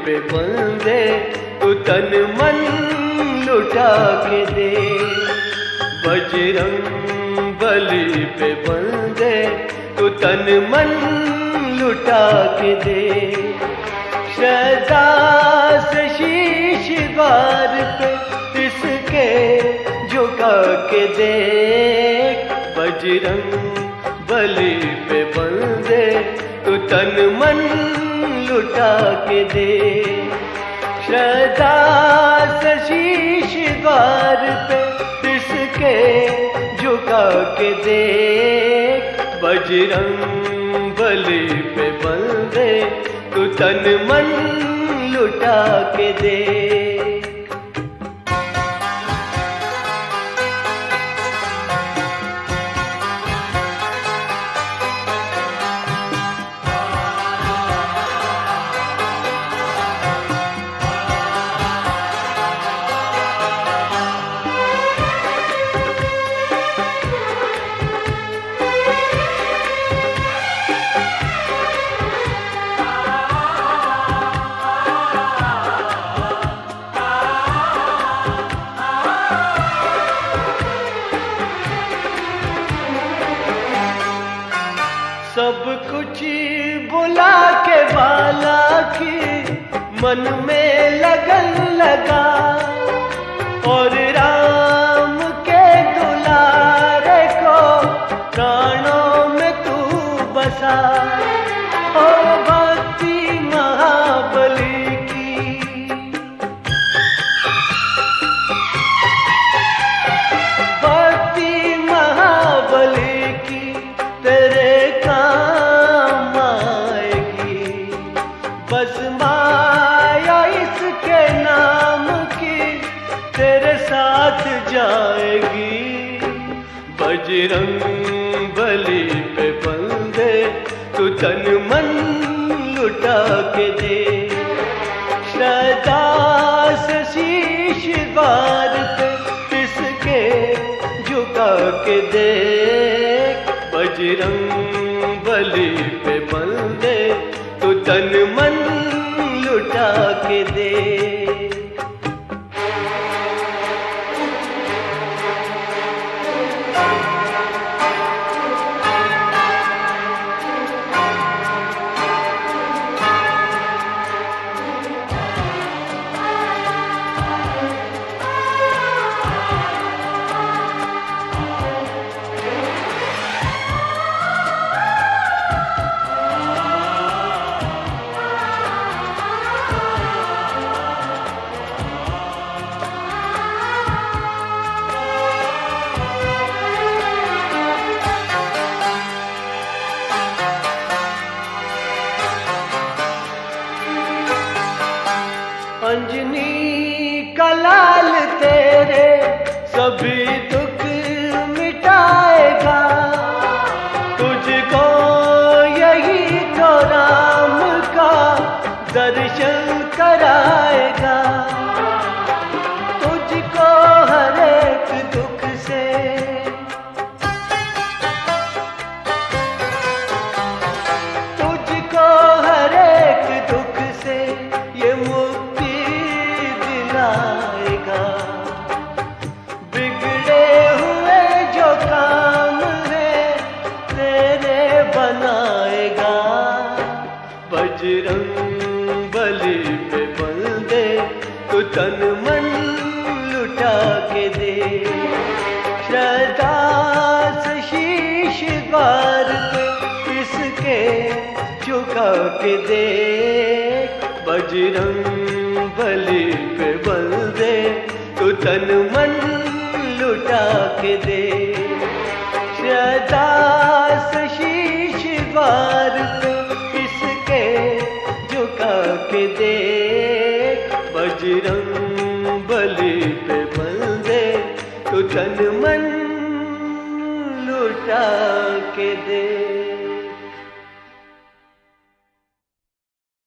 पे बंदे तू तन मन लुटा के दे। बजरंग बली पे बंदे तू तन मन लुटा के दे। श्रद्धा से शीश द्वार पे इसके झुका के देख। बजरंग बली पे बंदे तू तन मन लुटा के दे। श्रद्धा से शीश द्वार पे इसके झुका के देख। बजरंग बली पे बंदे तू तन मन लुटा के दे। सब कुछ बुला के बाला की मन में लगन लगा। और राम के दुलारे को प्राणों में तू बसा। ओ भक्ति महाबली की, भक्ति महाबली की तेरे काम आएगी। बस माया इसके नाम की तेरे साथ जाएगी। बजरंग बली पे बंदे तू तन मन लुटा के दे। श्रद्धा से शीश द्वार पे इसके झुका के दे। बजरंग बली पे बंदे तू तन मन लुटा के दे। अंजनी का लाल तेरे सभी दुख मिटाएगा। तुझको यही तो राम का दर्शन कराएगा। तुझको हर एक दुख से, तुझको हर एक दुख से ये मुक्ति दिलाएगा। बिगड़े हुए जो काम है तेरे बनाएगा। बजरंग बली पे बंदे तू तन मन लुटा के दे। श्रद्धा से शीश द्वार पे इसके झुका के दे। बजरंग बली पे बंदे तू तन मन लुटा के दे। श्रद्धा से शीश द्वार पे इसके झुका के दे। बजरंग बली पे बंदे तू तन मन लुटा के दे।